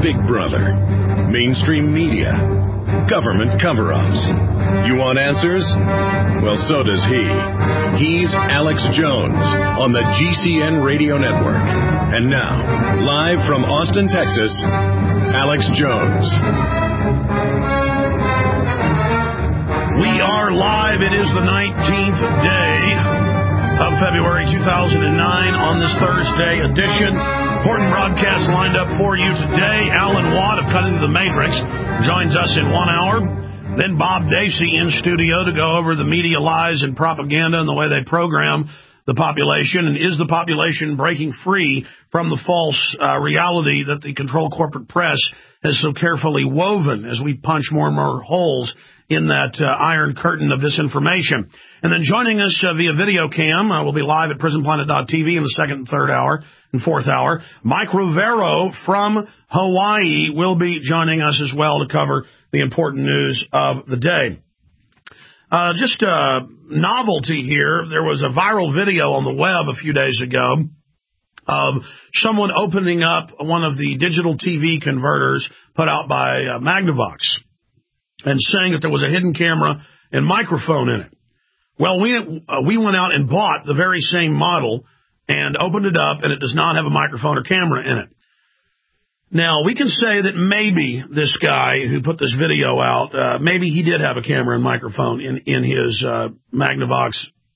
Big Brother, mainstream media, government cover-ups. You want answers? Well, so does he. He's Alex Jones on the GCN Radio Network. And now, live from Austin, Texas, Alex Jones. We are live. It is the 19th day of February 2009 on this Thursday edition. Important broadcast lined up for you today. Alan Watt of Cutting to the Matrix joins us in 1 hour. Then Bob Dacey in studio to go over the media lies and propaganda and the way they program the population. And is the population breaking free from the false reality that the controlled corporate press has so carefully woven as we punch more and more holes in that iron curtain of disinformation? And then joining us via video cam, we'll be live at prisonplanet.tv in the second and third hour and fourth hour. Mike Rivero from Hawaii will be joining us as well to cover the important news of the day. Just a novelty here. There was a viral video on the web a few days ago of someone opening up one of the digital TV converters put out by Magnavox and saying that there was a hidden camera and microphone in it. Well, we went out and bought the very same model and opened it up, and it does not have a microphone or camera in it. Now, we can say that maybe this guy who put this video out, maybe he did have a camera and microphone in his Magnavox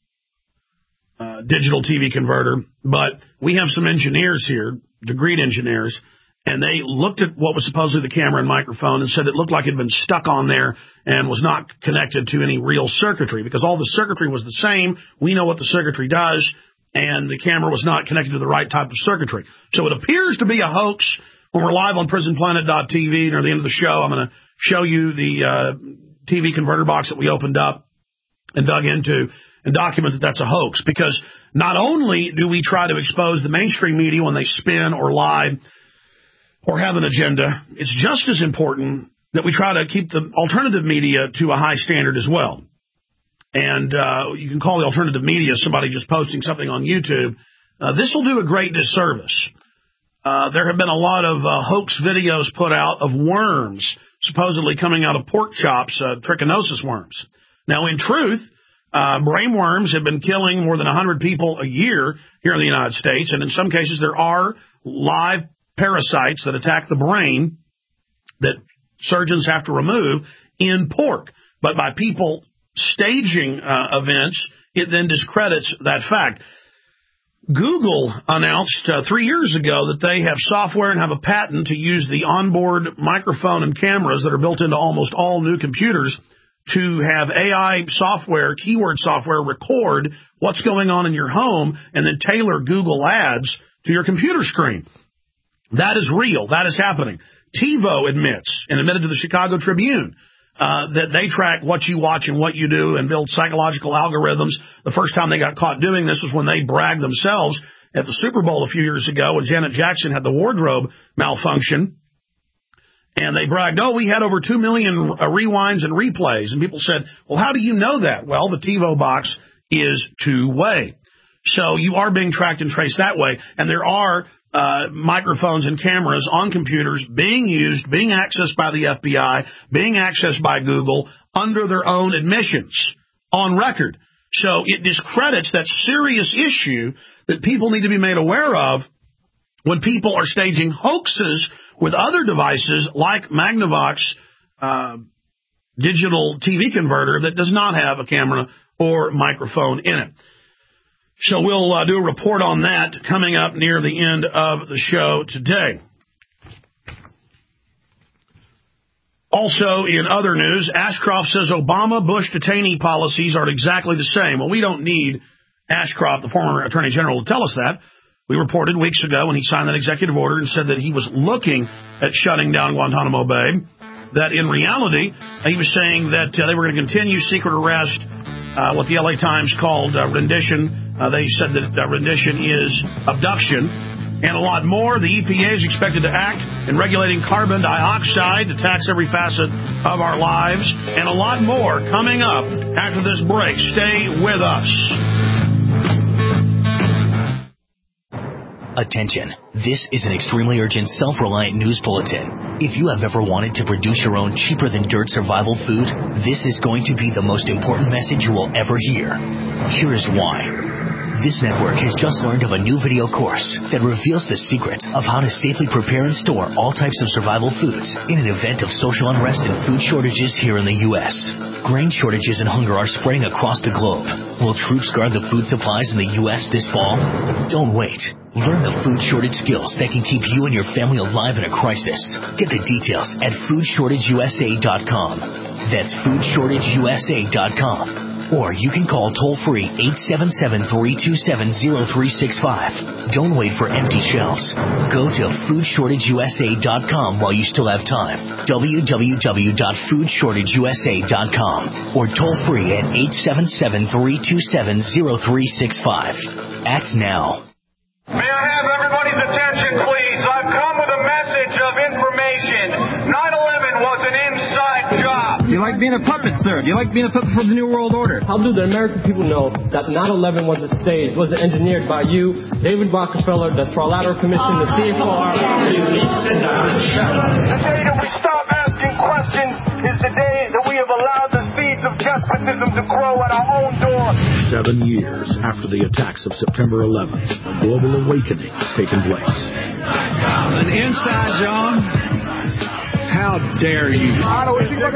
digital TV converter, but we have some engineers here, degreed engineers, and they looked at what was supposedly the camera and microphone and said it looked like it had been stuck on there and was not connected to any real circuitry because all the circuitry was the same. We know what the circuitry does, and the camera was not connected to the right type of circuitry. So it appears to be a hoax. When we're live on prisonplanet.tv near the end of the show, I'm going to show you the TV converter box that we opened up and dug into and document that that's a hoax, because not only do we try to expose the mainstream media when they spin or lie or have an agenda, it's just as important that we try to keep the alternative media to a high standard as well. And you can call the alternative media somebody just posting something on YouTube. This will do a great disservice. There have been a lot of hoax videos put out of worms supposedly coming out of pork chops, trichinosis worms. Now, in truth, brain worms have been killing more than 100 people a year here in the United States, and in some cases there are live parasites that attack the brain that surgeons have to remove in pork. But by people staging events, it then discredits that fact. Google announced 3 years ago that they have software and have a patent to use the onboard microphone and cameras that are built into almost all new computers to have AI software, keyword software, record what's going on in your home and then tailor Google ads to your computer screen. That is real. That is happening. TiVo admits and admitted to the Chicago Tribune that they track what you watch and what you do and build psychological algorithms. The first time they got caught doing this was when they bragged themselves at the Super Bowl a few years ago when Janet Jackson had the wardrobe malfunction. And they bragged, we had over 2 million rewinds and replays. And people said, well, how do you know that? Well, the TiVo box is two-way. So you are being tracked and traced that way. And there are microphones and cameras on computers being used, being accessed by the FBI, being accessed by Google under their own admissions on record. So it discredits that serious issue that people need to be made aware of when people are staging hoaxes with other devices like Magnavox digital TV converter that does not have a camera or microphone in it. So we'll do a report on that coming up near the end of the show today. Also, in other news, Ashcroft says Obama-Bush detainee policies are exactly the same. Well, we don't need Ashcroft, the former Attorney General, to tell us that. We reported weeks ago when he signed that executive order and said that he was looking at shutting down Guantanamo Bay, that in reality, he was saying that they were going to continue secret arrest, what the LA Times called rendition. They said that rendition is abduction, and a lot more. The EPA is expected to act in regulating carbon dioxide to tax every facet of our lives, and a lot more coming up after this break. Stay with us. Attention, this is an extremely urgent, self-reliant news bulletin. If you have ever wanted to produce your own cheaper-than-dirt survival food, this is going to be the most important message you will ever hear. Here is why. This network has just learned of a new video course that reveals the secrets of how to safely prepare and store all types of survival foods in an event of social unrest and food shortages here in the U.S. Grain shortages and hunger are spreading across the globe. Will troops guard the food supplies in the U.S. this fall? Don't wait. Learn the food shortage skills that can keep you and your family alive in a crisis. Get the details at foodshortageusa.com. That's foodshortageusa.com. Or you can call toll-free 877-327-0365. Don't wait for empty shelves. Go to foodshortageusa.com while you still have time. www.foodshortageusa.com. Or toll-free at 877-327-0365. Act now. May I have everybody's attention, please? I've come with a message of information. 9/11 was an inside job. Do you like being a puppet, sir? Do you like being a puppet for the New World Order? How do the American people know that 9/11 was a stage, was engineered by you, David Rockefeller, the Trilateral Commission, the CFR? The day that we stop asking questions is the day that we have allowed the seeds of despotism to grow at our own door. 7 years after the attacks of September 11th, a global awakening has taken place. An inside job? How dare you? If you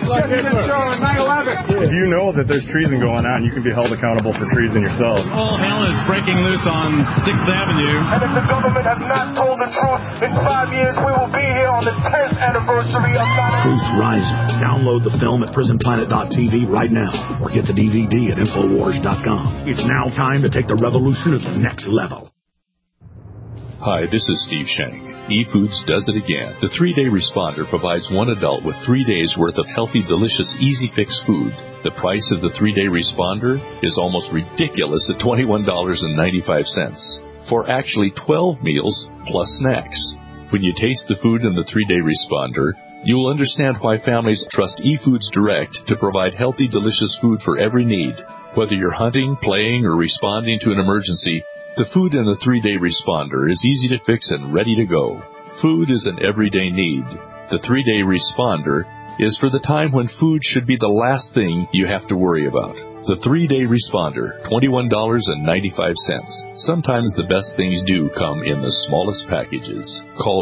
know that there's treason going on, you can be held accountable for treason yourself. All hell is breaking loose on 6th Avenue. And if the government has not told the truth, in 5 years we will be here on the 10th anniversary of 9/11. Truth Rising. Download the film at prisonplanet.tv right now, or get the DVD at Infowars.com. It's now time to take the revolution to the next level. Hi, this is Steve Shank. eFoods does it again. The 3-Day Responder provides one adult with 3 days worth of healthy, delicious, easy fix food. The price of the 3-Day Responder is almost ridiculous at $21.95 for actually 12 meals plus snacks. When you taste the food in the 3-Day Responder, you will understand why families trust eFoods Direct to provide healthy, delicious food for every need. Whether you're hunting, playing, or responding to an emergency, the food in the 3-Day Responder is easy to fix and ready to go. Food is an everyday need. The 3-Day Responder is for the time when food should be the last thing you have to worry about. The 3-Day Responder, $21.95. Sometimes the best things do come in the smallest packages. Call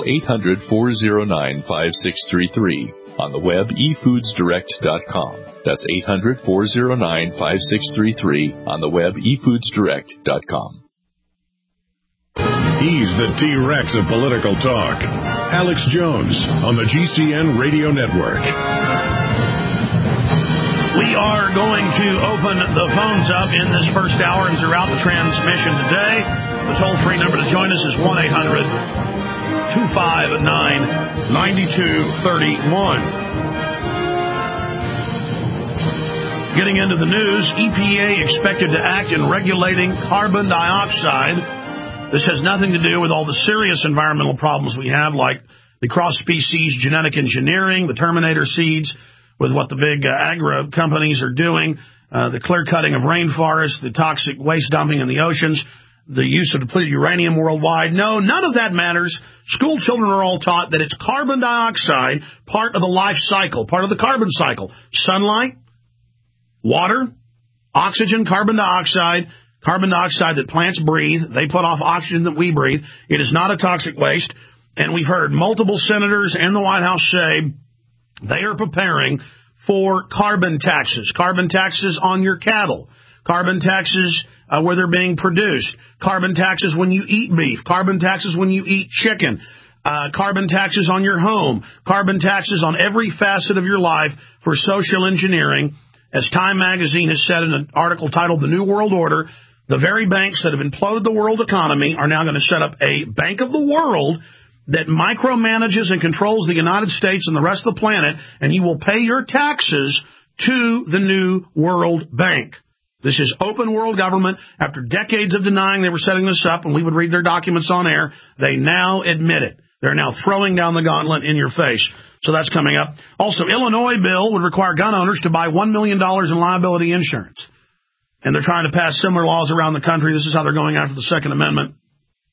800-409-5633. On the web, efoodsdirect.com. That's 800-409-5633. On the web, efoodsdirect.com. He's the T-Rex of political talk. Alex Jones on the GCN Radio Network. We are going to open the phones up in this first hour and throughout the transmission today. The toll-free number to join us is 1-800-259-9231. Getting into the news, EPA expected to act in regulating carbon dioxide. This has nothing to do with all the serious environmental problems we have, like the cross-species genetic engineering, the Terminator seeds, with what the big agro companies are doing, the clear-cutting of rainforests, the toxic waste dumping in the oceans, the use of depleted uranium worldwide. No, none of that matters. School children are all taught that it's carbon dioxide, part of the life cycle, part of the carbon cycle. Sunlight, water, oxygen, carbon dioxide that plants breathe. They put off oxygen that we breathe. It is not a toxic waste. And we've heard multiple senators and the White House say they are preparing for carbon taxes on your cattle, carbon taxes where they're being produced, carbon taxes when you eat beef, carbon taxes when you eat chicken, carbon taxes on your home, carbon taxes on every facet of your life for social engineering. As Time magazine has said in an article titled The New World Order, the very banks that have imploded the world economy are now going to set up a Bank of the World that micromanages and controls the United States and the rest of the planet, and you will pay your taxes to the New World Bank. This is open world government. After decades of denying they were setting this up, and we would read their documents on air, they now admit it. They're now throwing down the gauntlet in your face. So that's coming up. Also, Illinois bill would require gun owners to buy $1 million in liability insurance. And they're trying to pass similar laws around the country. This is how they're going after the Second Amendment.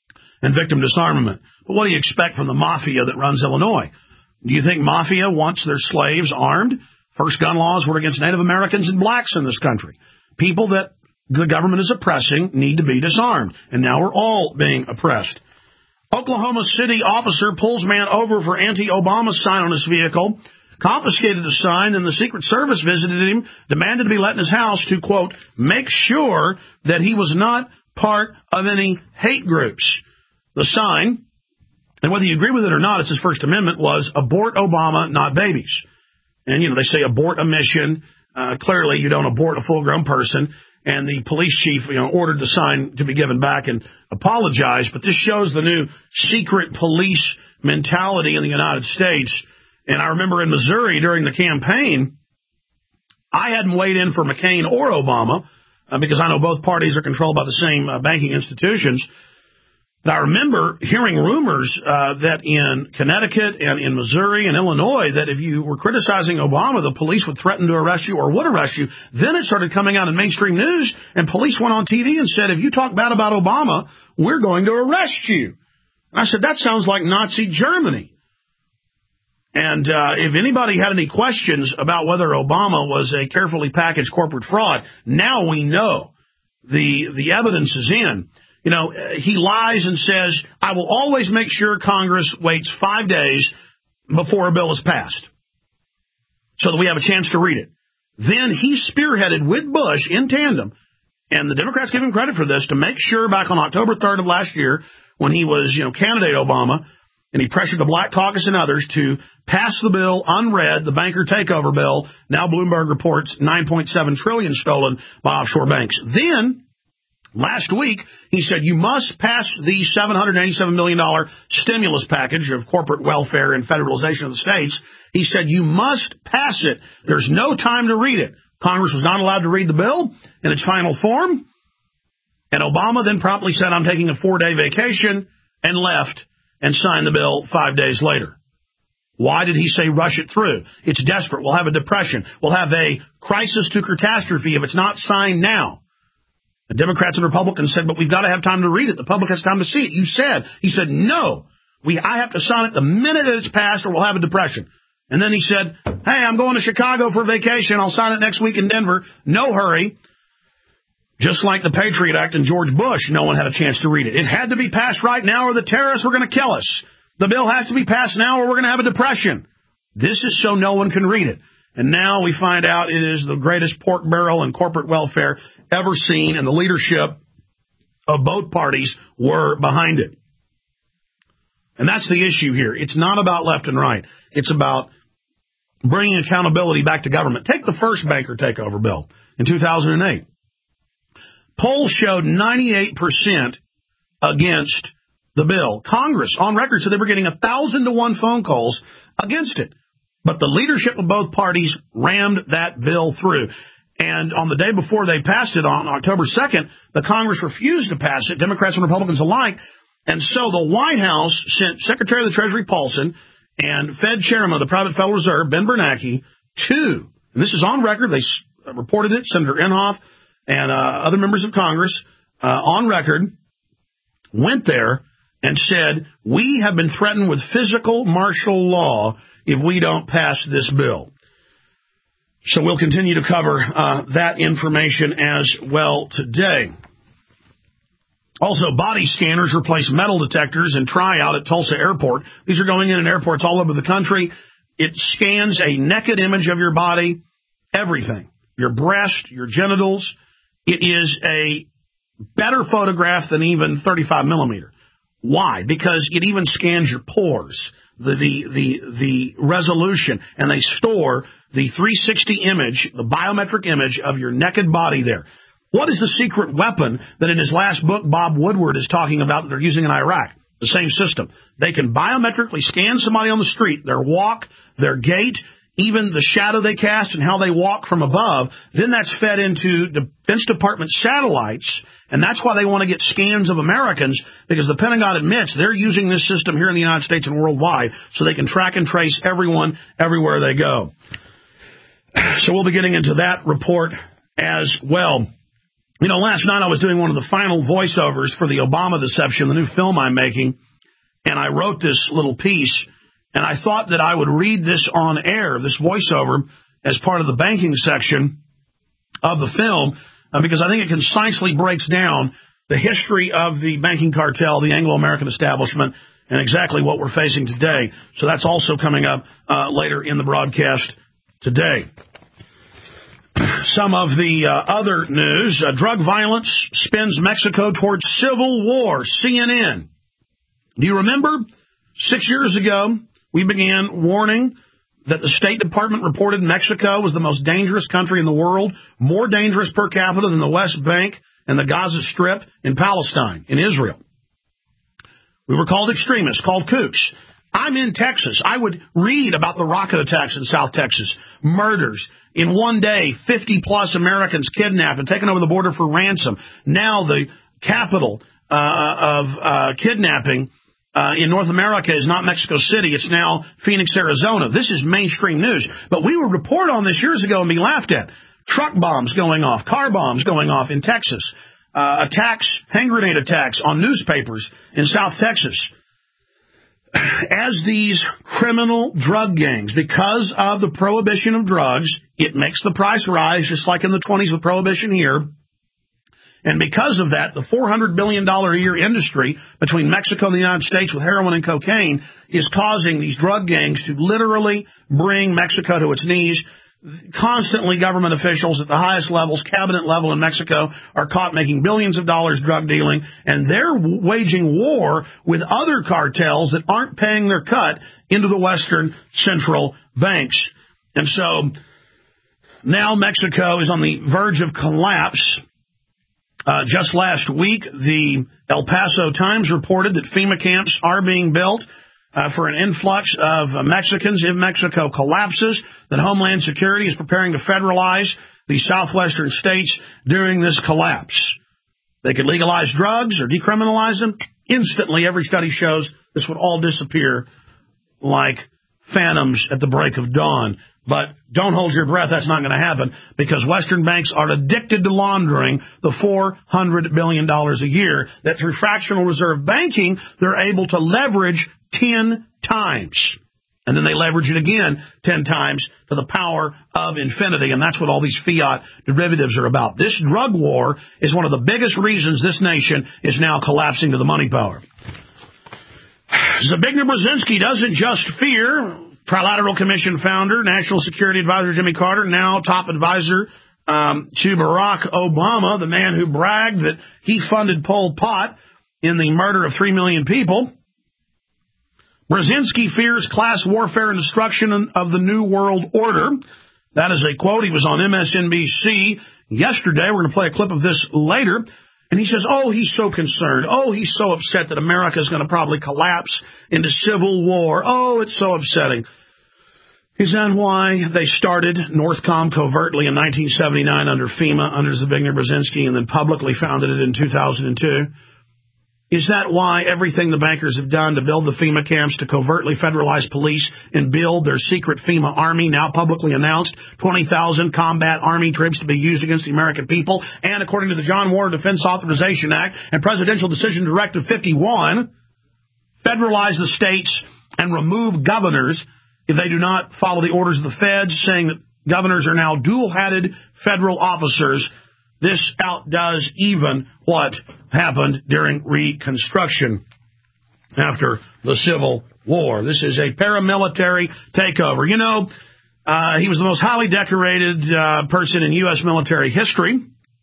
and victim disarmament. But what do you expect from the mafia that runs Illinois? Do you think mafia wants their slaves armed? First gun laws were against Native Americans and blacks in this country. People that the government is oppressing need to be disarmed. And now we're all being oppressed. Oklahoma City officer pulls man over for anti-Obama sign on his vehicle, confiscated the sign, and the Secret Service visited him, demanded to be let in his house to, quote, make sure that he was not part of any hate groups. The sign, and whether you agree with it or not, it's his First Amendment, was abort Obama, not babies. And, they say abort a mission. Clearly, you don't abort a full-grown person. And the police chief, ordered the sign to be given back and apologized. But this shows the new secret police mentality in the United States. And I remember in Missouri during the campaign, I hadn't weighed in for McCain or Obama because I know both parties are controlled by the same banking institutions. But I remember hearing rumors that in Connecticut and in Missouri and Illinois that if you were criticizing Obama, the police would threaten to arrest you or would arrest you. Then it started coming out in mainstream news, and police went on TV and said, if you talk bad about Obama, we're going to arrest you. And I said, that sounds like Nazi Germany. And if anybody had any questions about whether Obama was a carefully packaged corporate fraud, now we know. The evidence is in. He lies and says, I will always make sure Congress waits 5 days before a bill is passed so that we have a chance to read it. Then he spearheaded with Bush in tandem, and the Democrats give him credit for this, to make sure back on October 3rd of last year when he was, candidate Obama, and he pressured the Black Caucus and others to pass the bill unread, the banker takeover bill. Now Bloomberg reports $9.7 trillion stolen by offshore banks. Then, last week, he said, you must pass the $787 million stimulus package of corporate welfare and federalization of the states. He said, you must pass it. There's no time to read it. Congress was not allowed to read the bill in its final form. And Obama then promptly said, I'm taking a 4-day vacation, and left and signed the bill 5 days later. Why did he say rush it through? It's desperate. We'll have a depression. We'll have a crisis to catastrophe if it's not signed now. The Democrats and Republicans said, but we've got to have time to read it. The public has time to see it. He said, no, I have to sign it the minute it's passed or we'll have a depression. And then he said, hey, I'm going to Chicago for vacation. I'll sign it next week in Denver. No hurry. Just like the Patriot Act and George Bush, no one had a chance to read it. It had to be passed right now or the terrorists were going to kill us. The bill has to be passed now or we're going to have a depression. This is so no one can read it. And now we find out it is the greatest pork barrel in corporate welfare ever seen, and the leadership of both parties were behind it. And that's the issue here. It's not about left and right. It's about bringing accountability back to government. Take the first banker takeover bill in 2008. Polls showed 98% against the bill. Congress, on record, said they were getting 1,000 to 1 phone calls against it. But the leadership of both parties rammed that bill through. And on the day before they passed it on October 2nd, the Congress refused to pass it, Democrats and Republicans alike. And so the White House sent Secretary of the Treasury Paulson and Fed Chairman of the Private Federal Reserve, Ben Bernanke, and this is on record, they reported it, Senator Inhofe and other members of Congress on record, went there and said, we have been threatened with physical martial law if we don't pass this bill. So we'll continue to cover that information as well today. Also, body scanners replace metal detectors in tryout at Tulsa Airport. These are going in airports all over the country. It scans a naked image of your body, everything, your breast, your genitals. It is a better photograph than even 35 millimeter. Why? Because it even scans your pores, the resolution, and they store the 360 image, the biometric image of your naked body there. What is the secret weapon that in his last book, Bob Woodward is talking about that they're using in Iraq? The same system. They can biometrically scan somebody on the street, their walk, their gait, even the shadow they cast and how they walk from above. Then that's fed into Defense Department satellites, and that's why they want to get scans of Americans, because the Pentagon admits they're using this system here in the United States and worldwide so they can track and trace everyone everywhere they go. So we'll be getting into that report as well. You know, last night I was doing one of the final voiceovers for the Obama Deception, the new film I'm making, and I wrote this little piece, and I thought that I would read this on air, this voiceover, as part of the banking section of the film, because I think it concisely breaks down the history of the banking cartel, the Anglo-American establishment, and exactly what we're facing today. So that's also coming up later in the broadcast today. Some of the other news, drug violence spins Mexico towards civil war, CNN. Do you remember 6 years ago, we began warning that the State Department reported Mexico was the most dangerous country in the world, more dangerous per capita than the West Bank and the Gaza Strip in Palestine, in Israel. We were called extremists, called kooks. I'm in Texas. I would read about the rocket attacks in South Texas, murders. In one day, 50-plus Americans kidnapped and taken over the border for ransom. Now the capital of kidnapping in North America is not Mexico City. It's now Phoenix, Arizona. This is mainstream news. But we would report on this years ago and be laughed at. Truck bombs going off, car bombs going off in Texas, attacks, hand grenade attacks on newspapers in South Texas. As these criminal drug gangs, because of the prohibition of drugs, it makes the price rise, just like in the 20s with prohibition here. And because of that, the $400 billion a year industry between Mexico and the United States with heroin and cocaine is causing these drug gangs to literally bring Mexico to its knees. Constantly, government officials at the highest levels, cabinet level in Mexico, are caught making billions of dollars drug dealing, and they're waging war with other cartels that aren't paying their cut into the Western central banks. And so now Mexico is on the verge of collapse. Just last week, the El Paso Times reported that FEMA camps are being built for an influx of Mexicans if Mexico collapses, that Homeland Security is preparing to federalize the southwestern states during this collapse. They could legalize drugs or decriminalize them. Instantly, every study shows this would all disappear like phantoms at the break of dawn. But don't hold your breath. That's not going to happen because Western banks are addicted to laundering the $400 billion a year that through fractional reserve banking, they're able to leverage 10 times. And then they leverage it again 10 times to the power of infinity. And that's what all these fiat derivatives are about. This drug war is one of the biggest reasons this nation is now collapsing to the money power. Zbigniew Brzezinski doesn't just fear Trilateral Commission founder, National Security Advisor Jimmy Carter, now top advisor to Barack Obama, the man who bragged that he funded Pol Pot in the murder of 3 million people. Brzezinski fears class warfare and destruction of the New World Order. That is a quote. He was on MSNBC yesterday. We're going to play a clip of this later. And he says, oh, he's so concerned. Oh, he's so upset that America is going to probably collapse into civil war. Oh, it's so upsetting. Is that why they started Northcom covertly in 1979 under FEMA, under Zbigniew Brzezinski, and then publicly founded it in 2002? Is that why everything the bankers have done to build the FEMA camps, to covertly federalize police and build their secret FEMA army, now publicly announced 20,000 combat army troops to be used against the American people, and according to the John Warner Defense Authorization Act and Presidential Decision Directive 51, federalize the states and remove governors if they do not follow the orders of the feds, saying that governors are now dual-hatted federal officers. This outdoes even what happened during Reconstruction after the Civil War. This is a paramilitary takeover. You know, he was the most highly decorated person in U.S. military history.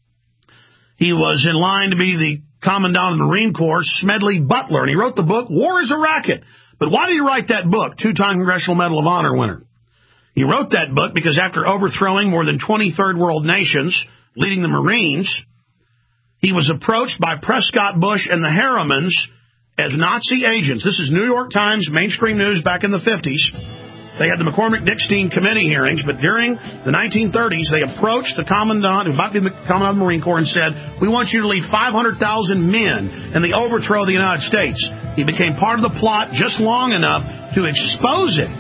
He was in line to be the Commandant of the Marine Corps, Smedley Butler, and he wrote the book, War is a Racket. But why did he write that book? 2-time Congressional Medal of Honor winner. He wrote that book because after overthrowing more than 20 third world nations, leading the Marines, he was approached by Prescott Bush and the Harrimans as Nazi agents. This is New York Times mainstream news back in the 50s. They had the McCormick-Dickstein committee hearings, but during the 1930s, they approached the commandant, who might be the commandant of the Marine Corps, and said, we want you to lead 500,000 men in the overthrow of the United States. He became part of the plot just long enough to expose it.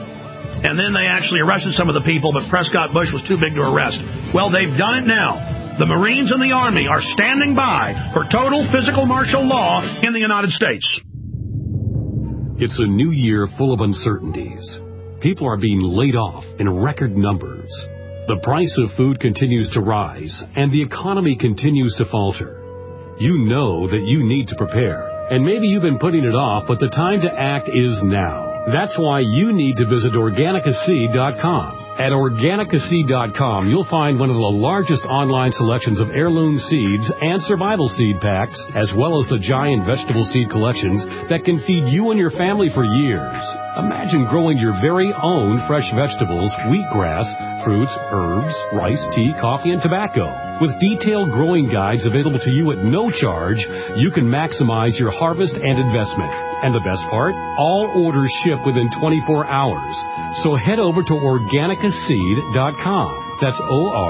And then they actually arrested some of the people, but Prescott Bush was too big to arrest. Well, they've done it now. The Marines and the Army are standing by for total physical martial law in the United States. It's a new year full of uncertainties. People are being laid off in record numbers. The price of food continues to rise, and the economy continues to falter. You know that you need to prepare, and maybe you've been putting it off, but the time to act is now. That's why you need to visit Organicaseed.com. At Organicaseed.com, you'll find one of the largest online selections of heirloom seeds and survival seed packs, as well as the giant vegetable seed collections that can feed you and your family for years. Imagine growing your very own fresh vegetables, wheatgrass, fruits, herbs, rice, tea, coffee, and tobacco. With detailed growing guides available to you at no charge, you can maximize your harvest and investment. And the best part? All orders ship within 24 hours. So head over to Organicaseed.com. That's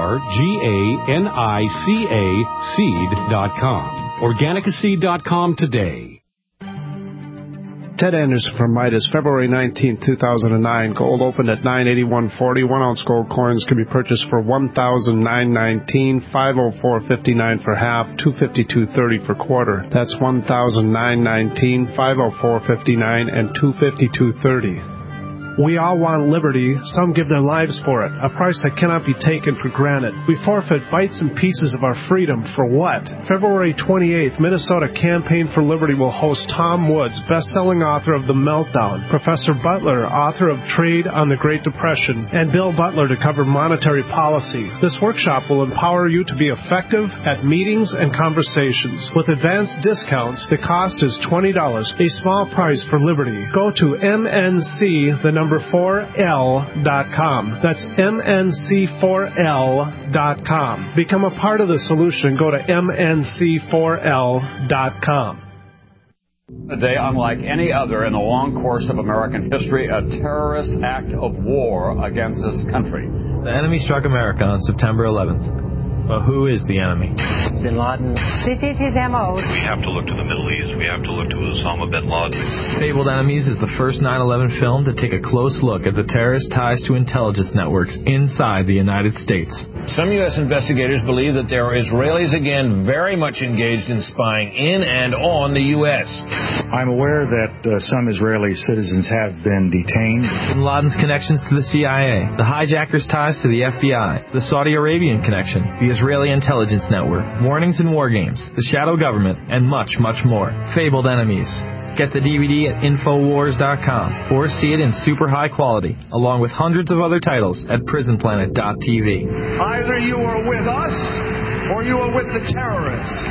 Organicaca seed.com. Organicaseed.com today. Ted Anderson from Midas, February 19, 2009. Gold opened at $981.40. 1 ounce gold coins can be purchased for $1,919, $504.59 for half, $252.30 for quarter. That's $1,919, $504.59, and $252.30. We all want liberty. Some give their lives for it, a price that cannot be taken for granted. We forfeit bites and pieces of our freedom for what? February 28th, Minnesota Campaign for Liberty will host Tom Woods, best-selling author of The Meltdown, Professor Butler, author of Trade on the Great Depression, and Bill Butler to cover monetary policy. This workshop will empower you to be effective at meetings and conversations. With advanced discounts, the cost is $20, a small price for liberty. Go to MNC4L.com. That's MNC4L.com. Become a part of the solution. Go to MNC4L.com. A day unlike any other in the long course of American history, a terrorist act of war against this country. The enemy struck America on September 11th. But who is the enemy? Bin Laden. This is his M.O. We have to look to the Middle East. We have to look to Osama bin Laden. Fabled Enemies is the first 9/11 film to take a close look at the terrorist ties to intelligence networks inside the United States. Some U.S. investigators believe that there are Israelis again very much engaged in spying in and on the U.S. I'm aware that some Israeli citizens have been detained. Bin Laden's connections to the CIA, the hijackers' ties to the FBI, the Saudi Arabian connection, the Israeli intelligence network, warnings and war games, the shadow government, and much, much more. Fabled Enemies. Get the DVD at Infowars.com or see it in super high quality, along with hundreds of other titles at PrisonPlanet.tv. Either you are with us or you are with the terrorists.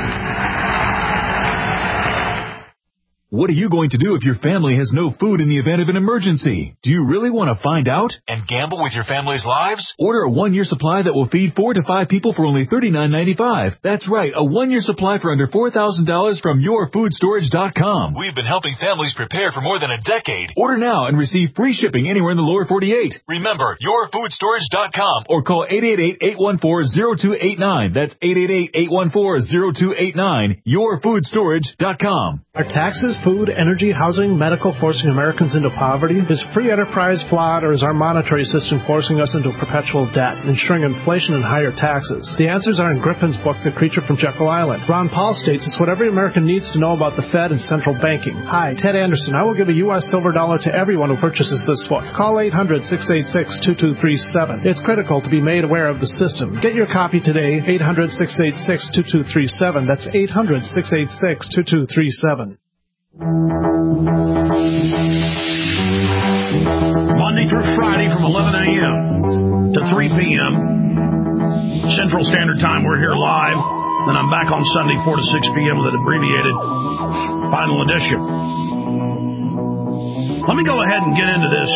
What are you going to do if your family has no food in the event of an emergency? Do you really want to find out? And gamble with your family's lives? Order a 1-year supply that will feed 4 to 5 people for only $39.95. That's right, a 1-year supply for under $4,000 from YourFoodStorage.com. We've been helping families prepare for more than a decade. Order now and receive free shipping anywhere in the lower 48. Remember, YourFoodStorage.com. Or call 888-814-0289. That's 888-814-0289. YourFoodStorage.com. Are taxes, food, energy, housing, medical forcing Americans into poverty? Is free enterprise flawed, or is our monetary system forcing us into perpetual debt, ensuring inflation and higher taxes? The answers are in Griffin's book, The Creature from Jekyll Island. Ron Paul states it's what every American needs to know about the Fed and central banking. Hi, Ted Anderson. I will give a U.S. silver dollar to everyone who purchases this book. Call 800-686-2237. It's critical to be made aware of the system. Get your copy today, 800-686-2237. That's 800-686-2237. Monday through Friday from 11 a.m. to 3 p.m. Central Standard Time. We're here live. Then I'm back on Sunday 4 to 6 p.m. with an abbreviated final edition. Let me go ahead and get into this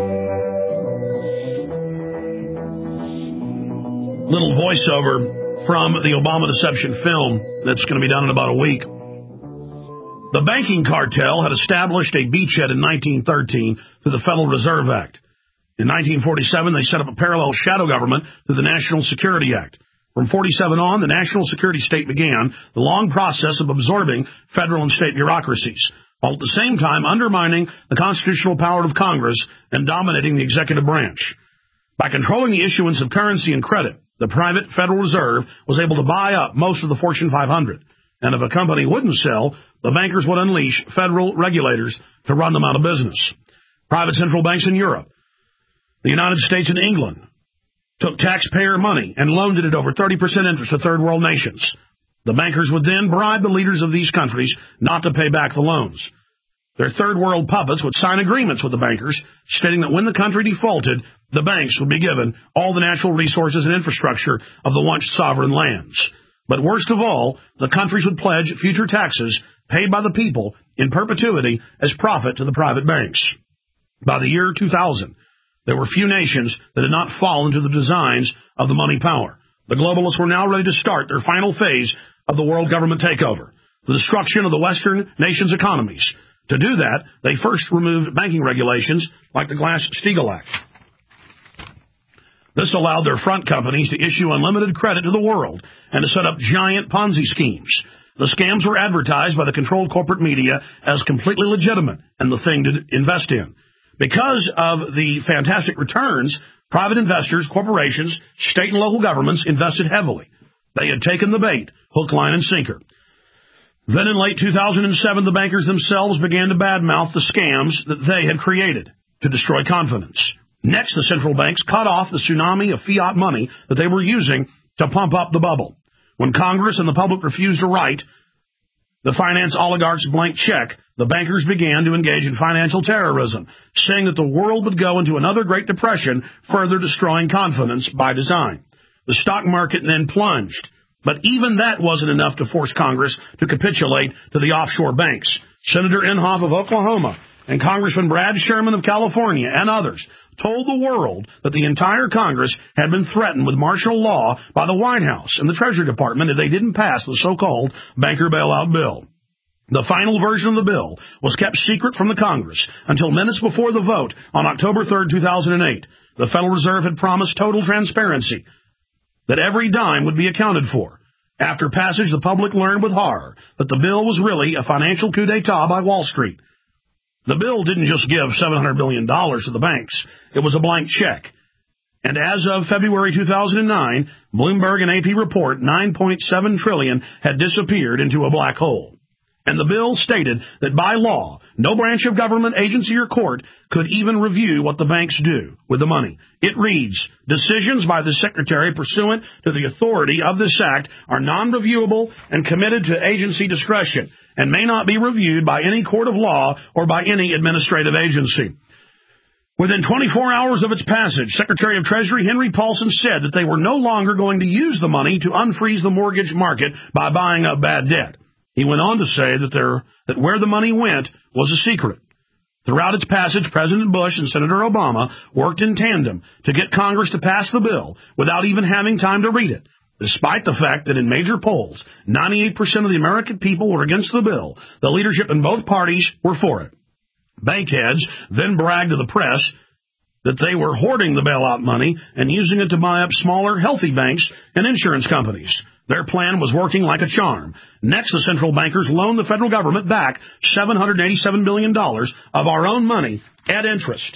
little voiceover from the Obama Deception film that's going to be done in about a week. The banking cartel had established a beachhead in 1913 through the Federal Reserve Act. In 1947, they set up a parallel shadow government through the National Security Act. From 47 on, the national security state began the long process of absorbing federal and state bureaucracies, while at the same time undermining the constitutional power of Congress and dominating the executive branch. By controlling the issuance of currency and credit, the private Federal Reserve was able to buy up most of the Fortune 500. And if a company wouldn't sell, the bankers would unleash federal regulators to run them out of business. Private central banks in Europe, the United States, and England took taxpayer money and loaned it at over 30% interest to third world nations. The bankers would then bribe the leaders of these countries not to pay back the loans. Their third world puppets would sign agreements with the bankers, stating that when the country defaulted, the banks would be given all the natural resources and infrastructure of the once sovereign lands. But worst of all, the countries would pledge future taxes paid by the people in perpetuity as profit to the private banks. By the year 2000, there were few nations that did not fall into the designs of the money power. The globalists were now ready to start their final phase of the world government takeover, the destruction of the Western nations' economies. To do that, they first removed banking regulations like the Glass-Steagall Act. This allowed their front companies to issue unlimited credit to the world and to set up giant Ponzi schemes. The scams were advertised by the controlled corporate media as completely legitimate and the thing to invest in. Because of the fantastic returns, private investors, corporations, state and local governments invested heavily. They had taken the bait, hook, line, and sinker. Then in late 2007, the bankers themselves began to badmouth the scams that they had created to destroy confidence. Next, the central banks cut off the tsunami of fiat money that they were using to pump up the bubble. When Congress and the public refused to write the finance oligarchs blank check, the bankers began to engage in financial terrorism, saying that the world would go into another Great Depression, further destroying confidence by design. The stock market then plunged. But even that wasn't enough to force Congress to capitulate to the offshore banks. Senator Inhofe of Oklahoma and Congressman Brad Sherman of California and others told the world that the entire Congress had been threatened with martial law by the White House and the Treasury Department if they didn't pass the so-called banker bailout bill. The final version of the bill was kept secret from the Congress until minutes before the vote on October 3rd, 2008. The Federal Reserve had promised total transparency, that every dime would be accounted for. After passage, the public learned with horror that the bill was really a financial coup d'etat by Wall Street. The bill didn't just give $700 billion to the banks. It was a blank check. And as of February 2009, Bloomberg and AP report $9.7 trillion had disappeared into a black hole. And the bill stated that by law, no branch of government, agency, or court could even review what the banks do with the money. It reads, decisions by the Secretary pursuant to the authority of this Act are non-reviewable and committed to agency discretion and may not be reviewed by any court of law or by any administrative agency. Within 24 hours of its passage, Secretary of Treasury Henry Paulson said that they were no longer going to use the money to unfreeze the mortgage market by buying up bad debt. He went on to say that where the money went was a secret. Throughout its passage, President Bush and Senator Obama worked in tandem to get Congress to pass the bill without even having time to read it. Despite the fact that in major polls, 98% of the American people were against the bill, the leadership in both parties were for it. Bankheads then bragged to the press that they were hoarding the bailout money and using it to buy up smaller, healthy banks and insurance companies. Their plan was working like a charm. Next, the central bankers loaned the federal government back $787 billion of our own money at interest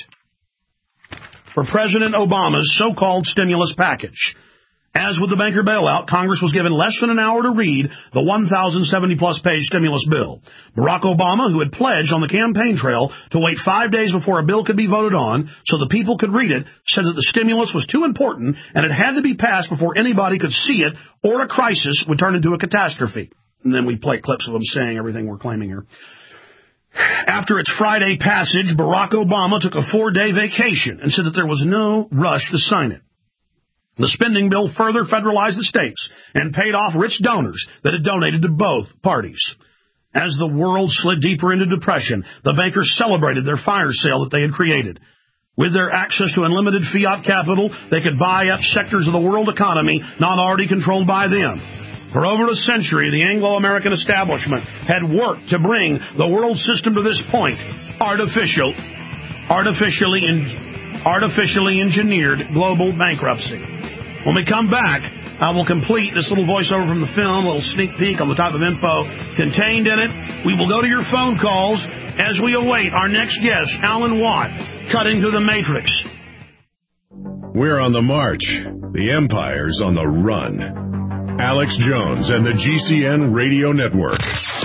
for President Obama's so-called stimulus package. As with the banker bailout, Congress was given less than an hour to read the 1,070-plus page stimulus bill. Barack Obama, who had pledged on the campaign trail to wait 5 days before a bill could be voted on so the people could read it, said that the stimulus was too important and it had to be passed before anybody could see it or a crisis would turn into a catastrophe. And then we play clips of him saying everything we're claiming here. After its Friday passage, Barack Obama took a 4-day vacation and said that there was no rush to sign it. The spending bill further federalized the states and paid off rich donors that had donated to both parties. As the world slid deeper into depression, the bankers celebrated their fire sale that they had created. With their access to unlimited fiat capital, they could buy up sectors of the world economy not already controlled by them. For over a century, the Anglo-American establishment had worked to bring the world system to this point, artificially engineered global bankruptcy. When we come back, I will complete this little voiceover from the film, a little sneak peek on the type of info contained in it. We will go to your phone calls as we await our next guest, Alan Watt, Cutting Through the Matrix. We're on the march. The empire's on the run. Alex Jones and the GCN Radio Network.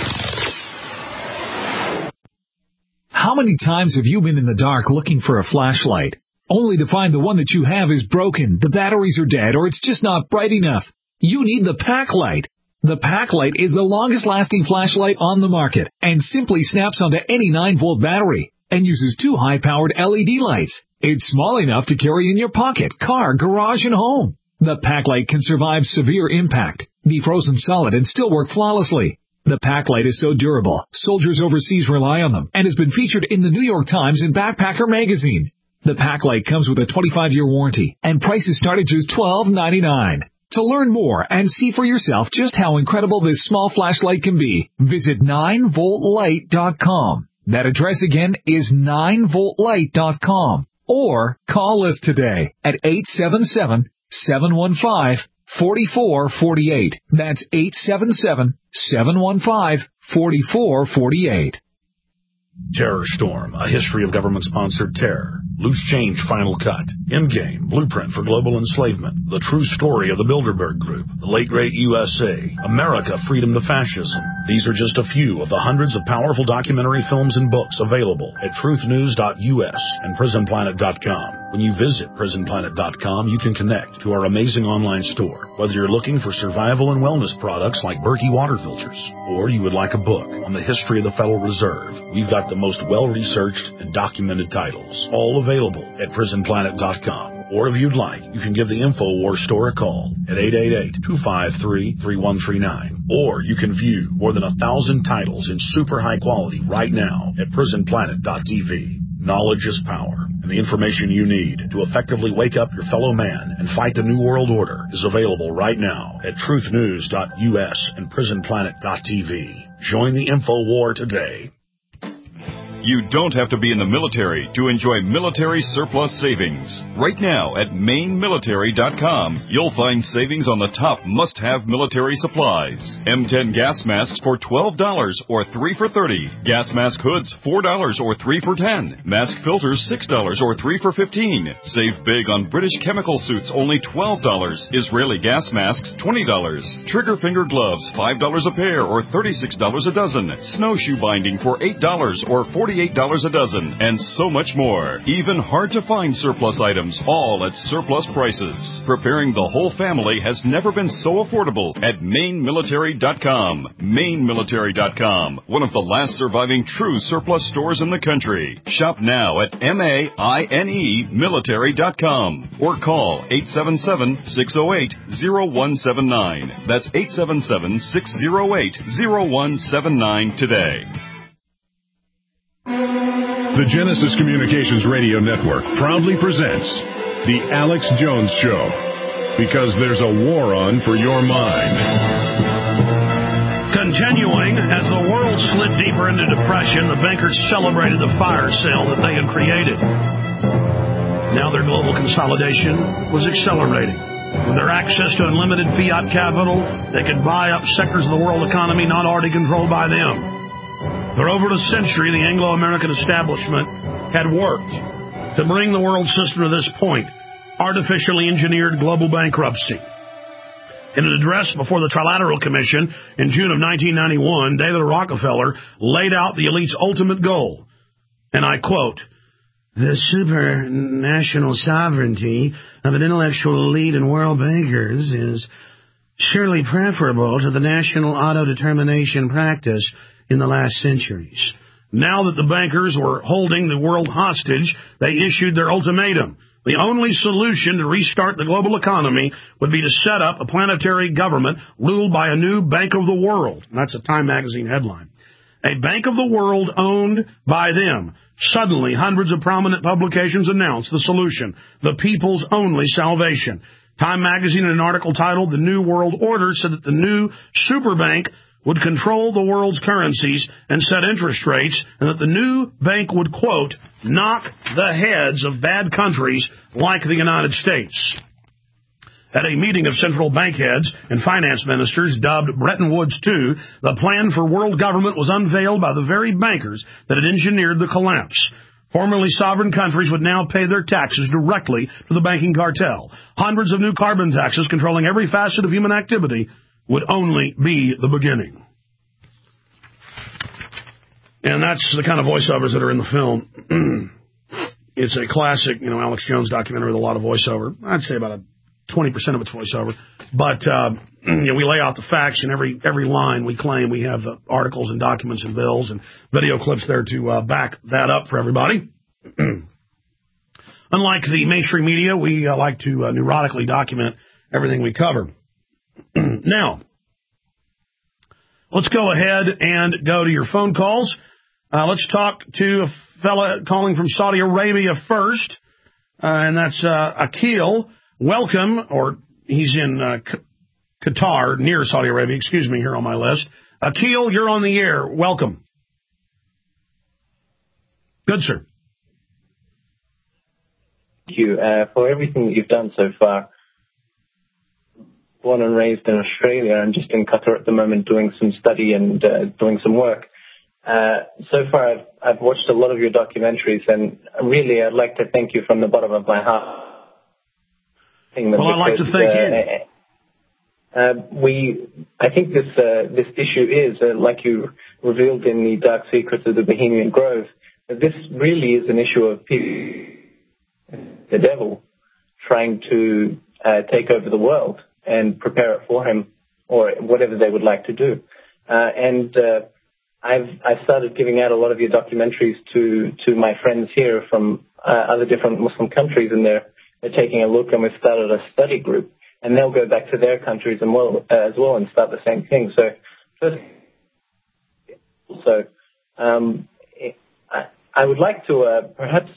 How many times have you been in the dark looking for a flashlight, only to find the one that you have is broken, the batteries are dead, or it's just not bright enough? You need the Packlight. The Packlight is the longest-lasting flashlight on the market and simply snaps onto any 9-volt battery and uses 2 high-powered LED lights. It's small enough to carry in your pocket, car, garage, and home. The Packlight can survive severe impact, be frozen solid, and still work flawlessly. The Packlight is so durable, soldiers overseas rely on them, and has been featured in the New York Times and Backpacker magazine. The Packlight comes with a 25-year warranty, and prices start at just $12.99. To learn more and see for yourself just how incredible this small flashlight can be, visit 9voltlight.com. That address again is 9voltlight.com. Or call us today at 877-715-4448. That's 877-715-4448. Terror Storm, a history of government-sponsored terror. Loose Change Final Cut. Endgame, Blueprint for Global Enslavement. The True Story of the Bilderberg Group. The Late Great USA. America, Freedom to Fascism. These are just a few of the hundreds of powerful documentary films and books available at truthnews.us and prisonplanet.com. When you visit prisonplanet.com, you can connect to our amazing online store. Whether you're looking for survival and wellness products like Berkey water filters, or you would like a book on the history of the Federal Reserve, we've got the most well-researched and documented titles, all available at prisonplanet.com. Or if you'd like, you can give the InfoWars store a call at 888-253-3139. Or you can view more than 1,000 titles in super high quality right now at prisonplanet.tv. Knowledge is power, and the information you need to effectively wake up your fellow man and fight the New World Order is available right now at truthnews.us and prisonplanet.tv. Join the InfoWar today. You don't have to be in the military to enjoy military surplus savings. Right now at mainmilitary.com, you'll find savings on the top must-have military supplies. M10 gas masks for $12 or 3 for $30. Gas mask hoods $4 or 3 for $10. Mask filters $6 or 3 for $15. Save big on British chemical suits, only $12. Israeli gas masks $20. Trigger finger gloves $5 a pair or $36 a dozen. Snowshoe binding for $8 or $48 a dozen, and so much more. Even hard-to-find surplus items, all at surplus prices. Preparing the whole family has never been so affordable at mainmilitary.com. Mainmilitary.com, one of the last surviving true surplus stores in the country. Shop now at MAINE military.com or call 877-608-0179. That's 877-608-0179 today. The Genesis Communications Radio Network proudly presents The Alex Jones Show, because there's a war on for your mind. Continuing, as the world slid deeper into depression, the bankers celebrated the fire sale that they had created. Now their global consolidation was accelerating. With their access to unlimited fiat capital, they could buy up sectors of the world economy not already controlled by them. For over a century, the Anglo-American establishment had worked to bring the world system to this point, artificially engineered global bankruptcy. In an address before the Trilateral Commission in June of 1991, David Rockefeller laid out the elite's ultimate goal, and I quote, "The supranational sovereignty of an intellectual elite and world bankers is surely preferable to the national autodetermination practice in the last centuries." Now that the bankers were holding the world hostage, they issued their ultimatum. The only solution to restart the global economy would be to set up a planetary government ruled by a new Bank of the World. That's a Time magazine headline. A Bank of the World owned by them. Suddenly, hundreds of prominent publications announced the solution: the people's only salvation. Time magazine, in an article titled "The New World Order," said that the new superbank would control the world's currencies and set interest rates, and that the new bank would, quote, "knock the heads of bad countries like the United States." At a meeting of central bank heads and finance ministers dubbed Bretton Woods II, the plan for world government was unveiled by the very bankers that had engineered the collapse. Formerly sovereign countries would now pay their taxes directly to the banking cartel. Hundreds of new carbon taxes controlling every facet of human activity would only be the beginning. And that's the kind of voiceovers that are in the film. It's a classic, Alex Jones documentary with a lot of voiceover. I'd say about 20% of it's voiceover. But we lay out the facts in every line. We claim we have articles and documents and bills and video clips there to back that up for everybody. Unlike the mainstream media, we like to neurotically document everything we cover. Now, let's go ahead and go to your phone calls. Let's talk to a fella calling from Saudi Arabia first, and that's Akil. Welcome, or he's in Qatar, near Saudi Arabia, excuse me, here on my list. Akil, you're on the air. Welcome. Good, sir. Thank you for everything that you've done so far. Born and raised in Australia. I'm just in Qatar at the moment doing some study and doing some work. So far, I've watched a lot of your documentaries, and really, I'd like to thank you from the bottom of my heart. Well, I'd like to thank you. I think this issue is, like you revealed in the Dark Secrets of the Bohemian Grove, this really is an issue of the devil trying to take over the world and prepare it for him, or whatever they would like to do. I've started giving out a lot of your documentaries to my friends here from other different Muslim countries, and they're taking a look, and we've started a study group, and they'll go back to their countries as well and start the same thing. I would like to perhaps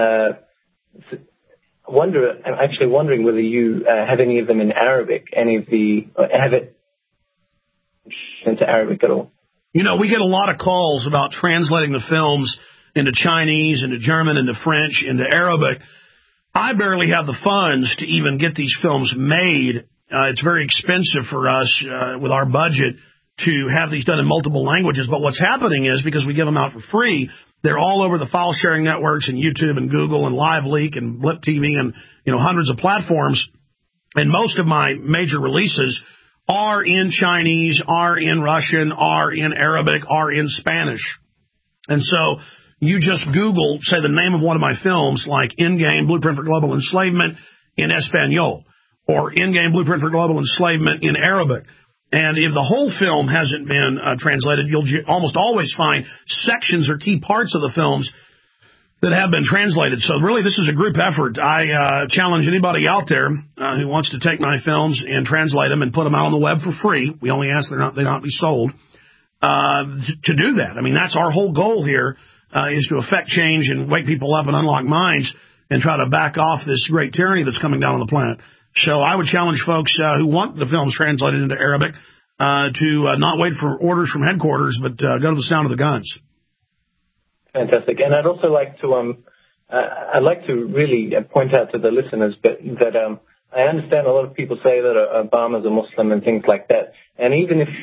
I'm actually wondering whether you have any of them in Arabic, have it into Arabic at all. We get a lot of calls about translating the films into Chinese, into German, into French, into Arabic. I barely have the funds to even get these films made. It's very expensive for us with our budget to have these done in multiple languages. But what's happening is, because we give them out for free, they're all over the file sharing networks and YouTube and Google and LiveLeak and Blip TV and hundreds of platforms. And most of my major releases are in Chinese, are in Russian, are in Arabic, are in Spanish. And so you just Google, say, the name of one of my films, like In-Game Blueprint for Global Enslavement in Espanol, or In-Game Blueprint for Global Enslavement in Arabic. And if the whole film hasn't been translated, you'll almost always find sections or key parts of the films that have been translated. So really, this is a group effort. I challenge anybody out there who wants to take my films and translate them and put them out on the web for free. We only ask they not be sold, to do that. I mean, that's our whole goal here, is to affect change and wake people up and unlock minds and try to back off this great tyranny that's coming down on the planet. So I would challenge folks who want the films translated into Arabic to not wait for orders from headquarters, but go to the sound of the guns. Fantastic. And I'd also like to really point out to the listeners that I understand a lot of people say that Obama's a Muslim and things like that. And even if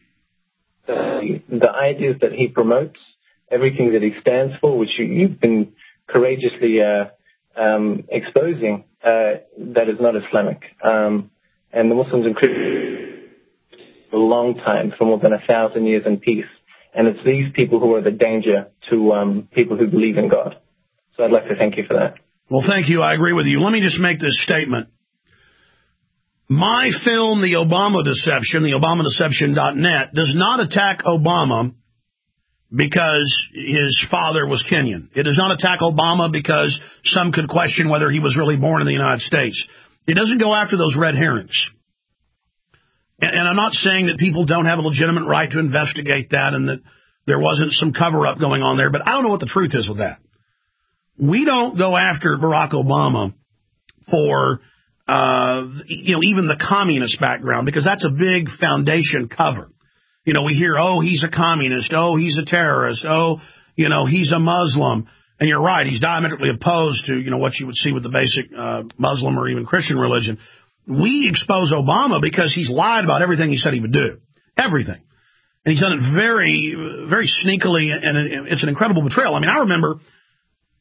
the ideas that he promotes, everything that he stands for, which you've been courageously exposing, that is not Islamic. And the Muslims and Christians for a long time, for more than 1,000 years in peace. And it's these people who are the danger to people who believe in God. So I'd like to thank you for that. Well, thank you. I agree with you. Let me just make this statement. My film, The Obama Deception, the ObamaDeception.net, does not attack Obama because his father was Kenyan. It does not attack Obama because some could question whether he was really born in the United States. It doesn't go after those red herrings. And I'm not saying that people don't have a legitimate right to investigate that and that there wasn't some cover-up going on there, but I don't know what the truth is with that. We don't go after Barack Obama for, even the communist background, because that's a big foundation cover. We hear, oh, he's a communist, oh, he's a terrorist, oh, he's a Muslim. And you're right, he's diametrically opposed to, what you would see with the basic Muslim or even Christian religion. We expose Obama because he's lied about everything he said he would do. Everything. And he's done it very, very sneakily, and it's an incredible betrayal. I mean, I remember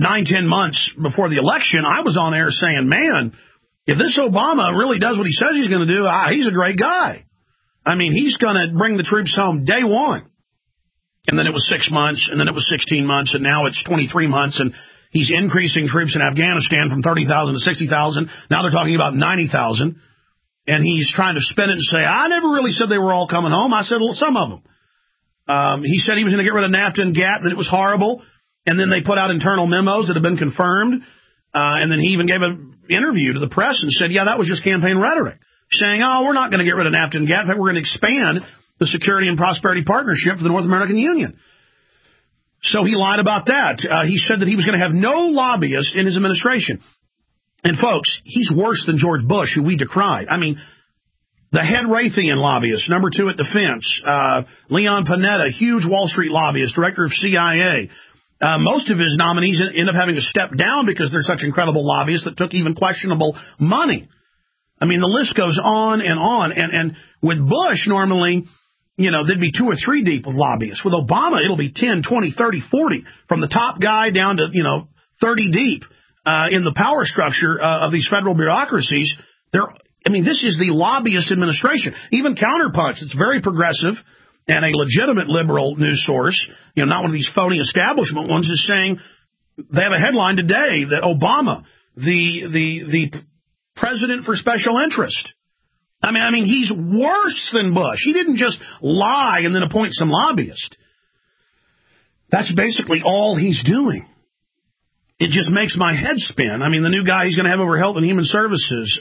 9-10 months before the election, I was on air saying, man, if this Obama really does what he says he's going to do, he's a great guy. I mean, he's going to bring the troops home day one. And then it was 6 months, and then it was 16 months, and now it's 23 months, and he's increasing troops in Afghanistan from 30,000 to 60,000. Now they're talking about 90,000. And he's trying to spin it and say, I never really said they were all coming home. I said, well, some of them. He said he was going to get rid of NAFTA and GATT, that it was horrible. And then they put out internal memos that have been confirmed. And then he even gave an interview to the press and said, yeah, that was just campaign rhetoric, saying, oh, we're not going to get rid of NAFTA and GATT. In fact, we're going to expand the Security and Prosperity Partnership for the North American Union. So he lied about that. He said that he was going to have no lobbyists in his administration. And, folks, he's worse than George Bush, who we decried. I mean, the head Raytheon lobbyist, number 2 at Defense, Leon Panetta, huge Wall Street lobbyist, director of CIA. Most of his nominees end up having to step down because they're such incredible lobbyists that took even questionable money. I mean, the list goes on and on. And with Bush, normally, you know, there'd be 2 or 3 deep with lobbyists. With Obama, it'll be 10, 20, 30, 40, from the top guy down to, 30 deep in the power structure of these federal bureaucracies. This is the lobbyist administration. Even Counterpunch, it's very progressive and a legitimate liberal news source, not one of these phony establishment ones, is saying they have a headline today that Obama, the president for special interest. I mean, he's worse than Bush. He didn't just lie and then appoint some lobbyist. That's basically all he's doing. It just makes my head spin. I mean, the new guy he's going to have over Health and Human Services,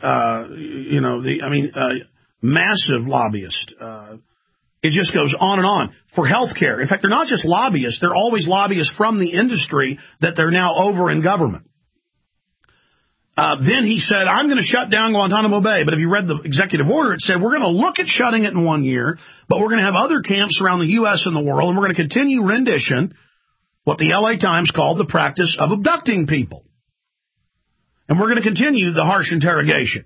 massive lobbyist. It just goes on and on. For health care. In fact, they're not just lobbyists. They're always lobbyists from the industry that they're now over in government. Then he said, I'm going to shut down Guantanamo Bay. But if you read the executive order, it said, we're going to look at shutting it in 1 year, but we're going to have other camps around the U.S. and the world, and we're going to continue rendition, what the L.A. Times called the practice of abducting people. And we're going to continue the harsh interrogation.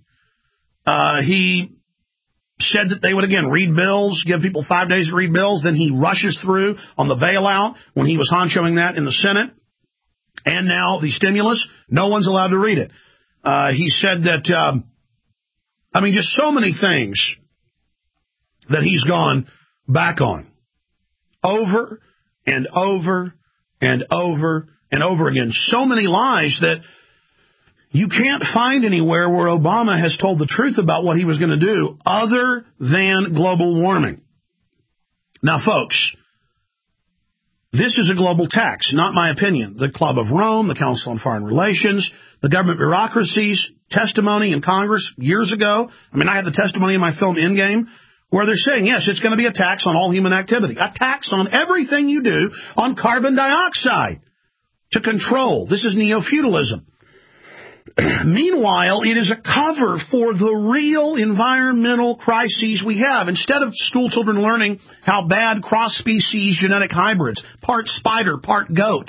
He said that they would, again, read bills, give people 5 days to read bills. Then he rushes through on the bailout when he was honchoing that in the Senate. And now the stimulus, no one's allowed to read it. He said that, just so many things that he's gone back on over and over and over and over again. So many lies that you can't find anywhere where Obama has told the truth about what he was going to do other than global warming. Now, folks, this is a global tax, not my opinion. The Club of Rome, the Council on Foreign Relations, the government bureaucracies, testimony in Congress years ago. I had the testimony in my film Endgame where they're saying, yes, it's going to be a tax on all human activity, a tax on everything you do on carbon dioxide to control. This is neo-feudalism. Meanwhile, it is a cover for the real environmental crises we have. Instead of school children learning how bad cross-species genetic hybrids, part spider, part goat,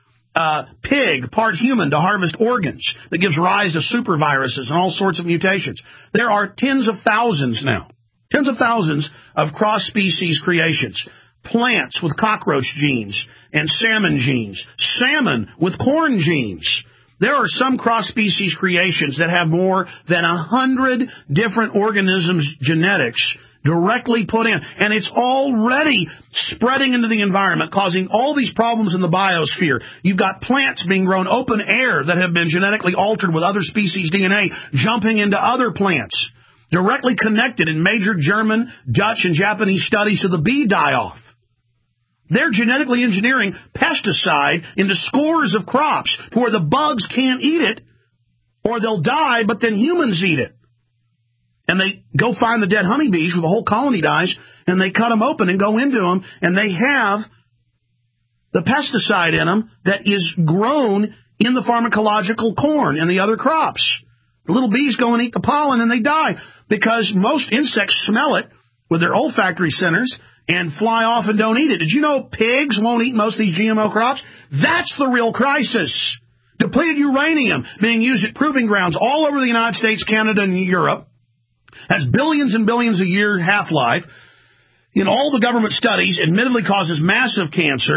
pig, part human to harvest organs that gives rise to superviruses and all sorts of mutations. There are tens of thousands now, tens of thousands of cross-species creations. Plants with cockroach genes and salmon genes. Salmon with corn genes. There are some cross-species creations that have more than 100 different organisms' genetics directly put in. And it's already spreading into the environment, causing all these problems in the biosphere. You've got plants being grown open air that have been genetically altered with other species' DNA, jumping into other plants, directly connected in major German, Dutch, and Japanese studies to the bee die-off. They're genetically engineering pesticide into scores of crops to where the bugs can't eat it or they'll die, but then humans eat it. And they go find the dead honeybees where the whole colony dies, and they cut them open and go into them, and they have the pesticide in them that is grown in the pharmacological corn and the other crops. The little bees go and eat the pollen, and they die because most insects smell it with their olfactory centers and fly off and don't eat it. Did you know pigs won't eat most of these GMO crops? That's the real crisis. Depleted uranium being used at proving grounds all over the United States, Canada, and Europe has billions and billions a year half-life. In all the government studies, admittedly causes massive cancer.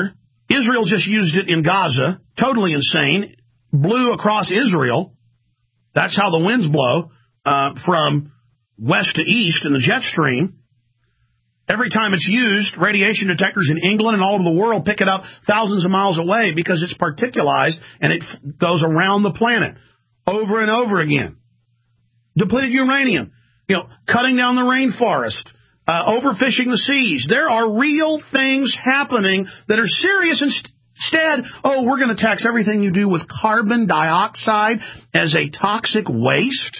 Israel just used it in Gaza, totally insane, blew across Israel. That's how the winds blow from west to east in the jet stream. Every time it's used, radiation detectors in England and all over the world pick it up thousands of miles away because it's particularized and it goes around the planet over and over again. Depleted uranium, cutting down the rainforest, overfishing the seas. There are real things happening that are serious. Instead, we're going to tax everything you do with carbon dioxide as a toxic waste,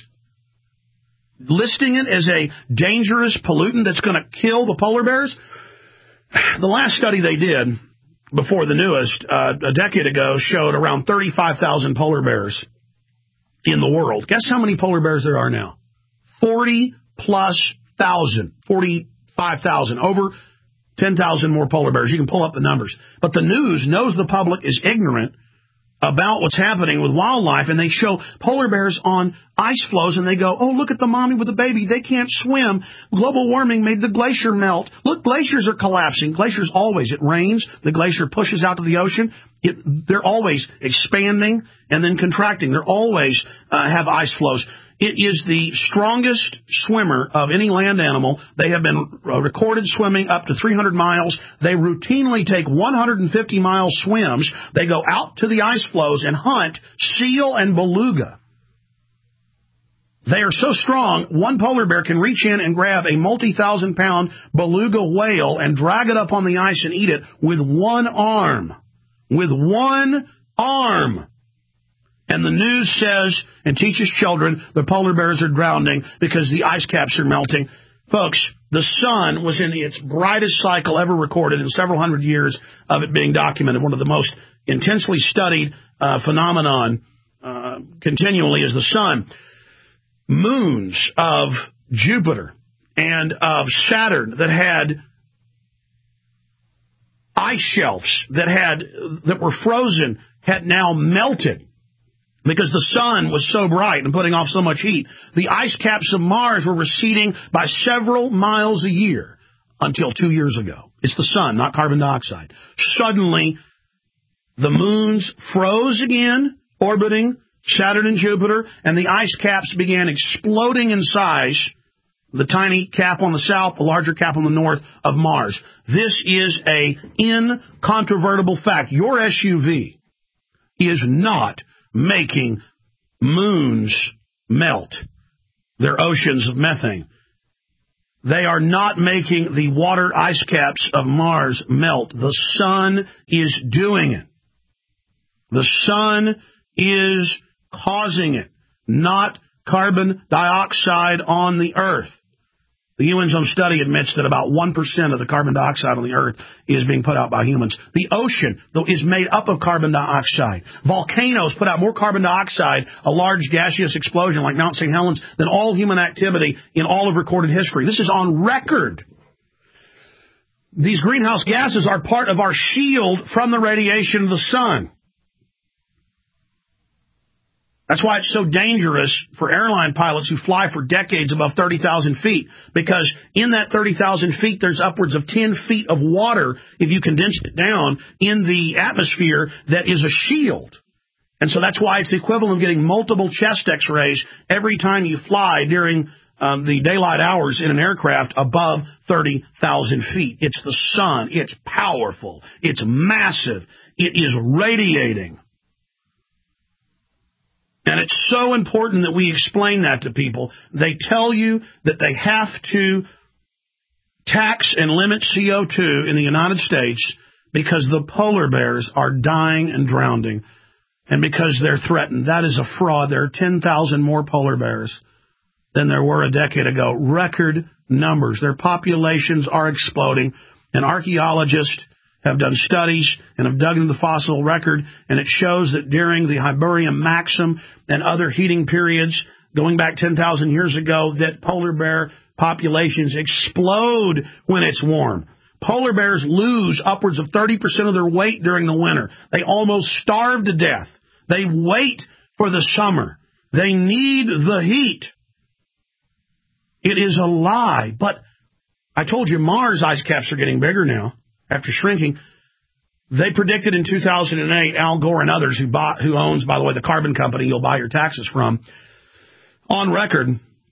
listing it as a dangerous pollutant that's going to kill the polar bears. The last study they did, before the newest, a decade ago, showed around 35,000 polar bears in the world. Guess how many polar bears there are now? 40-plus thousand, 45,000, over 10,000 more polar bears. You can pull up the numbers. But the news knows the public is ignorant about what's happening with wildlife, and they show polar bears on ice floes, and they go, look at the mommy with the baby. They can't swim. Global warming made the glacier melt. Look, glaciers are collapsing. Glaciers always, it rains, the glacier pushes out to the ocean. They're always expanding and then contracting. They're always have ice floes. It is the strongest swimmer of any land animal. They have been recorded swimming up to 300 miles. They routinely take 150-mile swims. They go out to the ice floes and hunt seal and beluga. They are so strong, one polar bear can reach in and grab a multi-thousand-pound beluga whale and drag it up on the ice and eat it with one arm. With one arm. And the news says and teaches children the polar bears are drowning because the ice caps are melting. Folks, the sun was in its brightest cycle ever recorded in several hundred years of it being documented. One of the most intensely studied phenomenon continually is the sun. Moons of Jupiter and of Saturn that had ice shelves that were frozen had now melted. Because the sun was so bright and putting off so much heat. The ice caps of Mars were receding by several miles a year until 2 years ago. It's the sun, not carbon dioxide. Suddenly, the moons froze again, orbiting Saturn and Jupiter, and the ice caps began exploding in size. The tiny cap on the south, the larger cap on the north of Mars. This is a incontrovertible fact. Your SUV is not making moons melt their oceans of methane. They are not making the water ice caps of Mars melt. The sun is doing it. The sun is causing it, not carbon dioxide on the earth. The UN's own study admits that about 1% of the carbon dioxide on the earth is being put out by humans. The ocean, though, is made up of carbon dioxide. Volcanoes put out more carbon dioxide, a large gaseous explosion like Mount St. Helens, than all human activity in all of recorded history. This is on record. These greenhouse gases are part of our shield from the radiation of the sun. That's why it's so dangerous for airline pilots who fly for decades above 30,000 feet, because in that 30,000 feet, there's upwards of 10 feet of water, if you condense it down, in the atmosphere that is a shield. And so that's why it's the equivalent of getting multiple chest x-rays every time you fly during the daylight hours in an aircraft above 30,000 feet. It's the sun. It's powerful. It's massive. It is radiating. And it's so important that we explain that to people. They tell you that they have to tax and limit CO2 in the United States because the polar bears are dying and drowning and because they're threatened. That is a fraud. There are 10,000 more polar bears than there were a decade ago. Record numbers. Their populations are exploding. And archaeologists have done studies and have dug into the fossil record, and it shows that during the Hiberium Maxim and other heating periods going back 10,000 years ago, that polar bear populations explode when it's warm. Polar bears lose upwards of 30% of their weight during the winter. They almost starve to death. They wait for the summer. They need the heat. It is a lie. But I told you Mars ice caps are getting bigger now. After shrinking, They predicted in 2008, Al Gore and others who owns, by the way, the carbon company you'll buy your taxes from, on record,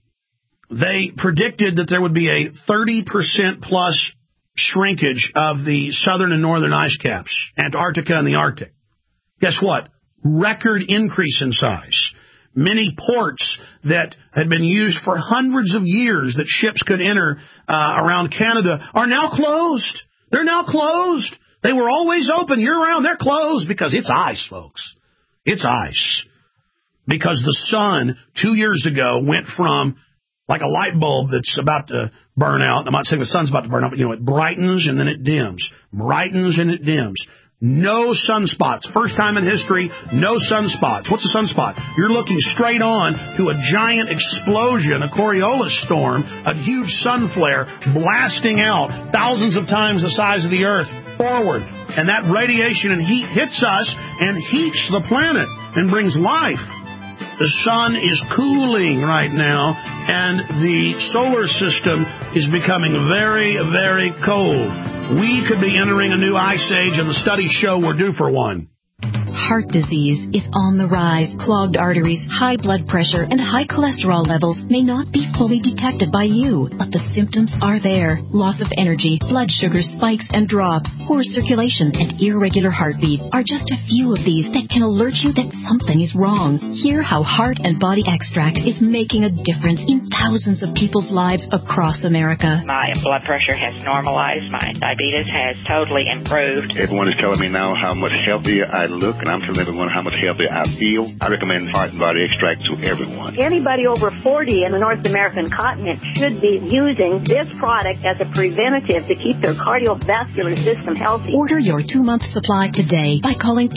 they predicted that there would be a 30% plus shrinkage of the southern and northern ice caps, Antarctica and the Arctic. Guess what? Record increase in size. Many ports that had been used for hundreds of years that ships could enter around Canada are now closed. They're now closed. They were always open year-round. They're closed because it's ice, folks. It's ice. Because the sun 2 years ago went from like a light bulb that's about to burn out. I'm not saying the sun's about to burn out, but, it brightens and then it dims. Brightens and it dims. No sunspots. First time in history, no sunspots. What's a sunspot? You're looking straight on to a giant explosion, a Coriolis storm, a huge sun flare blasting out thousands of times the size of the Earth forward. And that radiation and heat hits us and heats the planet and brings life. The sun is cooling right now, and the solar system is becoming very, very cold. We could be entering a new ice age, and the studies show we're due for one. Heart disease is on the rise. Clogged arteries, high blood pressure, and high cholesterol levels may not be fully detected by you, but the symptoms are there. Loss of energy, blood sugar spikes and drops, poor circulation, and irregular heartbeat are just a few of these that can alert you that something is wrong. Hear how Heart and Body Extract is making a difference in thousands of people's lives across America. My blood pressure has normalized. My diabetes has totally improved. Everyone is telling me now how much healthier I look, and I'm telling everyone how much healthier I feel. I recommend Heart and Body Extract to everyone. Anybody over 40 in the North American continent should be using this product as a preventative to keep their cardiovascular system healthy. Order your 2-month supply today by calling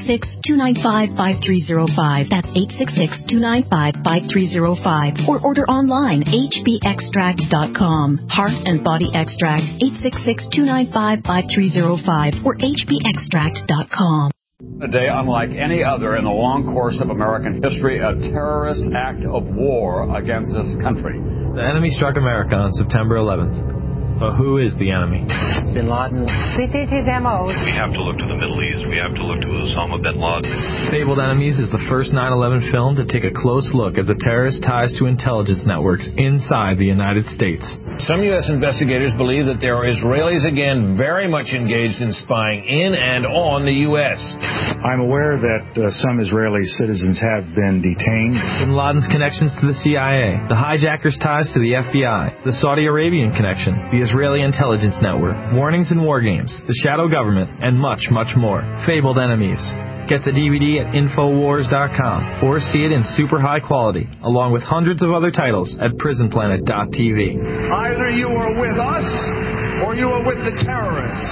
866-295-5305. That's 866-295-5305. Or order online, hbextract.com. Heart and Body Extract, 866-295-5305 or hbextract.com. A day unlike any other in the long course of American history, a terrorist act of war against this country. The enemy struck America on September 11th. But who is the enemy? Bin Laden. This is his MO. We have to look to the Middle East. We have to look to Osama bin Laden. Fabled Enemies is the first 9/11 film to take a close look at the terrorist ties to intelligence networks inside the United States. Some U.S. investigators believe that there are Israelis again very much engaged in spying in and on the U.S. I'm aware that some Israeli citizens have been detained. Bin Laden's connections to the CIA, the hijackers' ties to the FBI, the Saudi Arabian connection, the Israeli intelligence network, warnings and war games, the shadow government, and much, much more. Fabled Enemies. Get the DVD at Infowars.com or see it in super high quality, along with hundreds of other titles at PrisonPlanet.tv. Either you are with us or you are with the terrorists.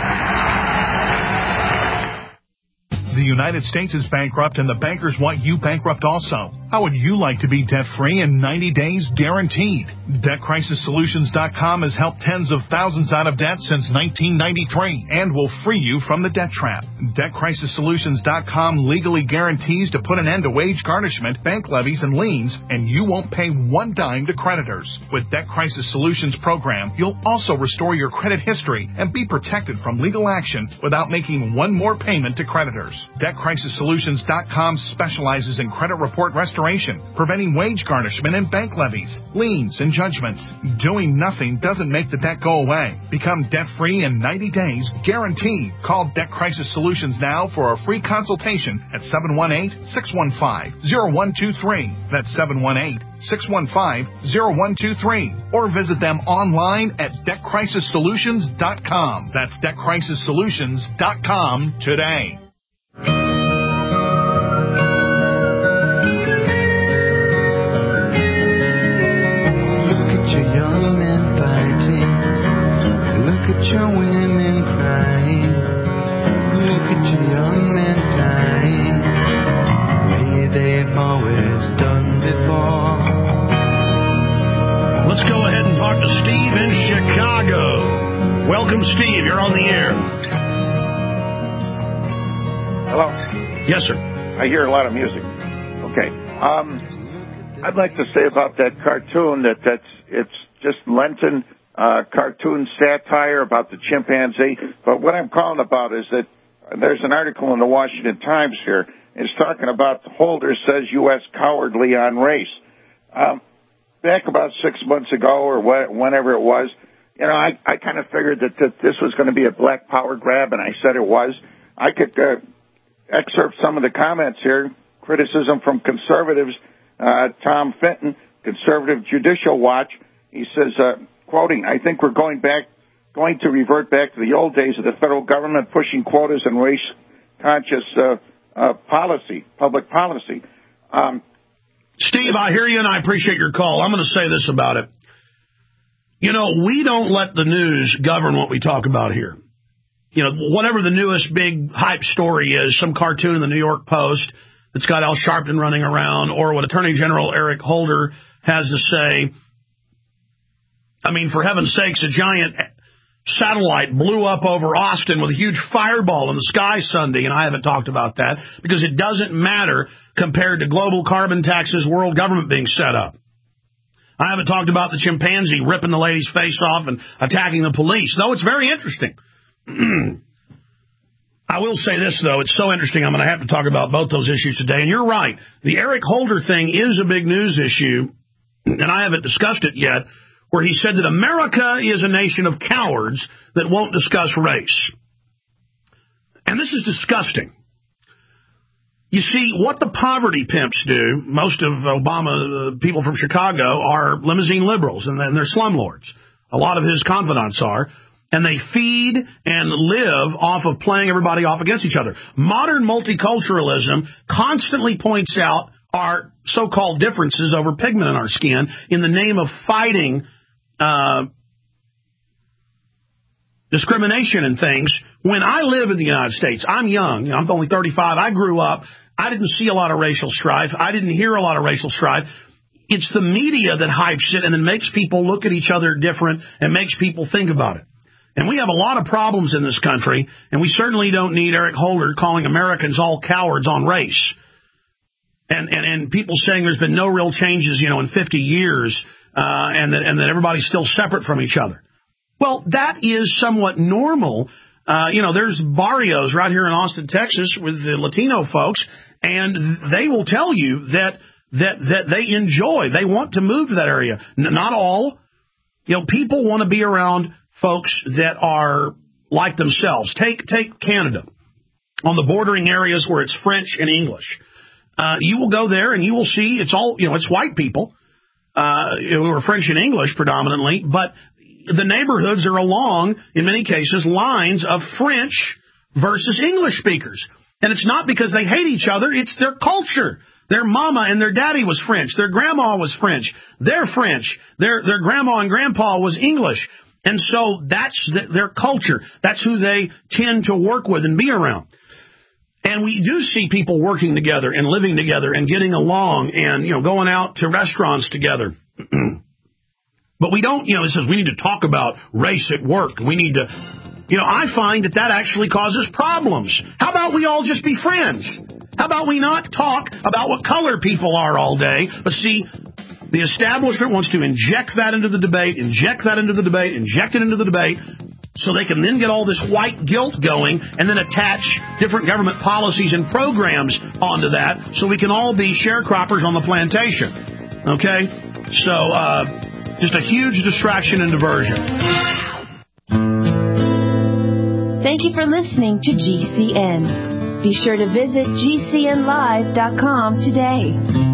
The United States is bankrupt and the bankers want you bankrupt also. How would you like to be debt-free in 90 days guaranteed? DebtCrisisSolutions.com has helped tens of thousands out of debt since 1993 and will free you from the debt trap. DebtCrisisSolutions.com legally guarantees to put an end to wage garnishment, bank levies, and liens, and you won't pay one dime to creditors. With Debt Crisis Solutions program, you'll also restore your credit history and be protected from legal action without making one more payment to creditors. DebtCrisisSolutions.com specializes in credit report restoration, preventing wage garnishment and bank levies, liens, and judgments. Doing nothing doesn't make the debt go away. Become debt-free in 90 days, guaranteed. Call Debt Crisis Solutions now for a free consultation at 718-615-0123. That's 718-615-0123. Or visit them online at DebtCrisisSolutions.com. That's DebtCrisisSolutions.com today. Your women crying, look at your young men dying, the way they've always done before. Let's go ahead and talk to Steve in Chicago. Welcome, Steve. You're on the air. Hello. Yes, sir. I hear a lot of music. Okay. I'd like to say about that cartoon that it's just Lenten cartoon satire about the chimpanzee. But what I'm calling about is that there's an article in the Washington Times here. It's talking about Holder says U.S. cowardly on race. Back about 6 months ago or whenever it was, I kind of figured that this was going to be a black power grab, and I said it was. I could excerpt some of the comments here. Criticism from conservatives. Tom Fenton, Conservative Judicial Watch. He says, quoting, I think we're going to revert back to the old days of the federal government pushing quotas and race-conscious public policy. Steve, I hear you, and I appreciate your call. I'm going to say this about it. We don't let the news govern what we talk about here. Whatever the newest big hype story is, some cartoon in the New York Post that's got Al Sharpton running around, or what Attorney General Eric Holder has to say. I mean, for heaven's sakes, a giant satellite blew up over Austin with a huge fireball in the sky Sunday, and I haven't talked about that because it doesn't matter compared to global carbon taxes, world government being set up. I haven't talked about the chimpanzee ripping the lady's face off and attacking the police, though it's very interesting. I will say this, though. It's so interesting. I'm going to have to talk about both those issues today. And you're right. The Eric Holder thing is a big news issue, and I haven't discussed it yet, where he said that America is a nation of cowards that won't discuss race. And this is disgusting. You see, what the poverty pimps do, most of Obama people from Chicago are limousine liberals, and they're slumlords. A lot of his confidants are. And they feed and live off of playing everybody off against each other. Modern multiculturalism constantly points out our so-called differences over pigment in our skin in the name of fighting discrimination and things. When I live in the United States, I'm young. I'm only 35. I grew up. I didn't see a lot of racial strife. I didn't hear a lot of racial strife. It's the media that hypes it and then makes people look at each other different and makes people think about it. And we have a lot of problems in this country, and we certainly don't need Eric Holder calling Americans all cowards on race. And people saying there's been no real changes, in 50 years, and that everybody's still separate from each other. Well, that is somewhat normal. There's barrios right here in Austin, Texas, with the Latino folks, and they will tell you that they enjoy, they want to move to that area. Not all. People want to be around folks that are like themselves. Take Canada. On the bordering areas where it's French and English. You will go there and you will see it's all, it's white people who are French and English predominantly, but the neighborhoods are along, in many cases, lines of French versus English speakers. And it's not because they hate each other, it's their culture. Their mama and their daddy was French. Their grandma was French. They're French. Their grandma and grandpa was English. And so that's their culture. That's who they tend to work with and be around. And we do see people working together and living together and getting along and, going out to restaurants together. But we don't, it says we need to talk about race at work. We need to, I find that actually causes problems. How about we all just be friends? How about we not talk about what color people are all day, but see, the establishment wants to inject that into the debate, inject it into the debate, so they can then get all this white guilt going and then attach different government policies and programs onto that so we can all be sharecroppers on the plantation. Okay? So, just a huge distraction and diversion. Thank you for listening to GCN. Be sure to visit GCNlive.com today.